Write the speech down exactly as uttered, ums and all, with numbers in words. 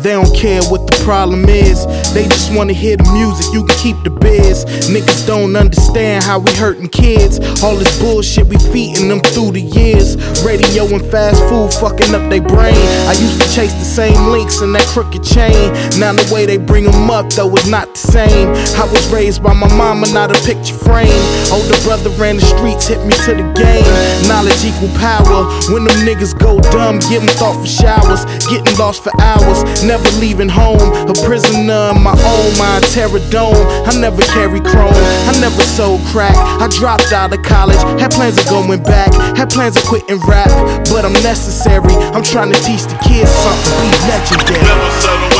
They don't care what the problem is. They just wanna hear the music, you can keep the biz. Niggas don't understand how we hurtin' kids. All this bullshit we feeding them through the years. Radio and fast food fucking up they brain. I used to chase the same links in that crooked chain. Now the way they bring them up though is not the same. I was raised by my mama, not a picture frame. Older brother ran the streets, hit me to the game. Knowledge equal power. When them niggas go dumb, give them thought for showers. Getting lost for hours, never leaving home. A prisoner in my own mind, terror dome. I never carry chrome, I never sold crack. I dropped out of college, had plans of going back. Had plans of quitting rap, but I'm necessary. I'm trying to teach the kids something, be legendary. Never settle